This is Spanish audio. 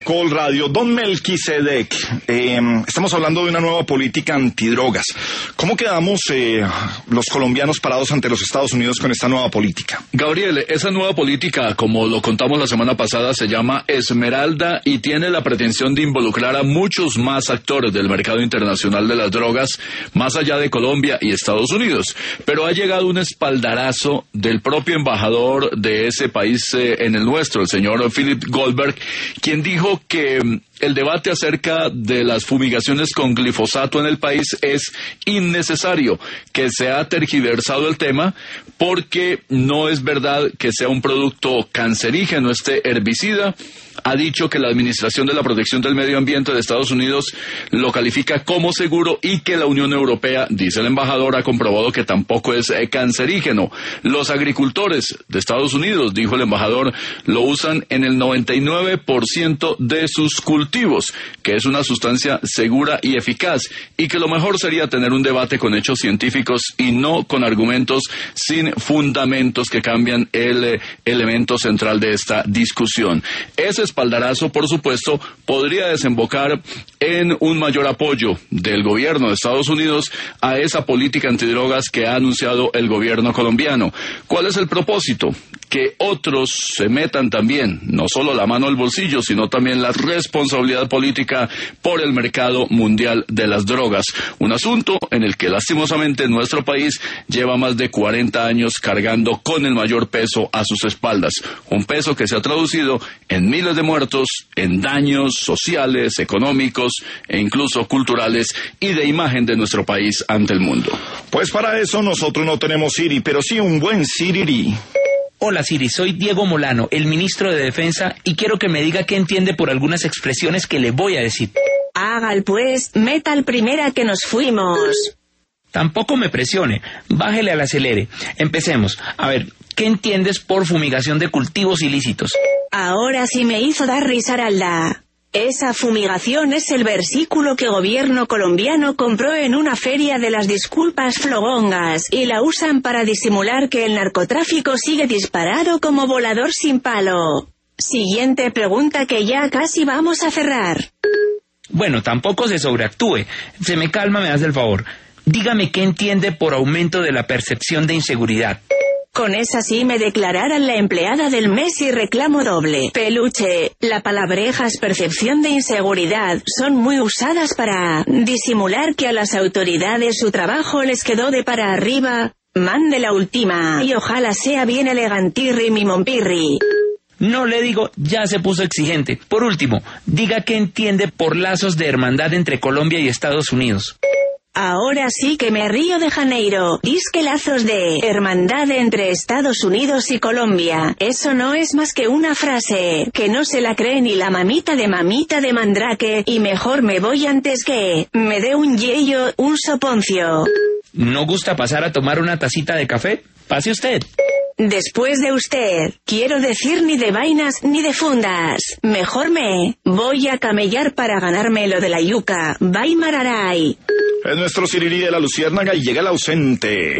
Caracol Radio. Don Melquisedec, estamos hablando de una nueva política antidrogas. ¿Cómo quedamos los colombianos parados ante los Estados Unidos con esta nueva política? Gabriel, esa nueva política, como lo contamos la semana pasada, se llama Esmeralda y tiene la pretensión de involucrar a muchos más actores del mercado internacional de las drogas, más allá de Colombia y Estados Unidos. Pero ha llegado un espaldarazo del propio embajador de ese país en el nuestro, el señor Philip Goldberg, quien dijo que el debate acerca de las fumigaciones con glifosato en el país es innecesario, que se ha tergiversado el tema porque no es verdad que sea un producto cancerígeno este herbicida. Ha dicho que la Administración de la Protección del Medio Ambiente de Estados Unidos lo califica como seguro y que la Unión Europea, dice el embajador, ha comprobado que tampoco es cancerígeno. Los agricultores de Estados Unidos, dijo el embajador, lo usan en el 99% de sus cultivos, que es una sustancia segura y eficaz, y que lo mejor sería tener un debate con hechos científicos y no con argumentos sin fundamentos que cambian el elemento central de esta discusión. Ese espaldarazo, por supuesto, podría desembocar en un mayor apoyo del gobierno de Estados Unidos a esa política antidrogas que ha anunciado el gobierno colombiano. ¿Cuál es el propósito? Que otros se metan también, no solo la mano al bolsillo, sino también la responsabilidad política por el mercado mundial de las drogas. Un asunto en el que lastimosamente nuestro país lleva más de 40 años cargando con el mayor peso a sus espaldas. Un peso que se ha traducido en miles de muertos, en daños sociales, económicos e incluso culturales y de imagen de nuestro país ante el mundo. Pues para eso nosotros no tenemos Siri, pero sí un buen Sirirí. Hola Siri, soy Diego Molano, el ministro de Defensa, y quiero que me diga qué entiende por algunas expresiones que le voy a decir. Hágal pues, metal primera que nos fuimos. Tampoco me presione, bájele al acelere. Empecemos. A ver, ¿qué entiendes por fumigación de cultivos ilícitos? Ahora sí me hizo dar risaralda. Esa fumigación es el versículo que gobierno colombiano compró en una feria de las disculpas flogongas y la usan para disimular que el narcotráfico sigue disparado como volador sin palo. Siguiente pregunta que ya casi vamos a cerrar. Bueno, tampoco se sobreactúe. Se me calma, me hace el favor. Dígame qué entiende por aumento de la percepción de inseguridad. Con esa sí me declararan la empleada del mes y reclamo doble. Peluche, la palabrejas percepción de inseguridad son muy usadas para disimular que a las autoridades su trabajo les quedó de para arriba. Mande la última y ojalá sea bien elegantirri mi mompirri. No le digo, ya se puso exigente. Por último, diga qué entiende por lazos de hermandad entre Colombia y Estados Unidos. Ahora sí que me río de Janeiro. Disque lazos de hermandad entre Estados Unidos y Colombia. Eso no es más que una frase que no se la cree ni la mamita de Mandrake, y mejor me voy antes que me dé un yello, un soponcio. ¿No gusta pasar a tomar una tacita de café? Pase usted. Después de usted, quiero decir ni de vainas ni de fundas. Mejor me voy a camellar para ganarme lo de la yuca. Bye mararay. Es nuestro Sirirí de la Luciérnaga y llega el ausente.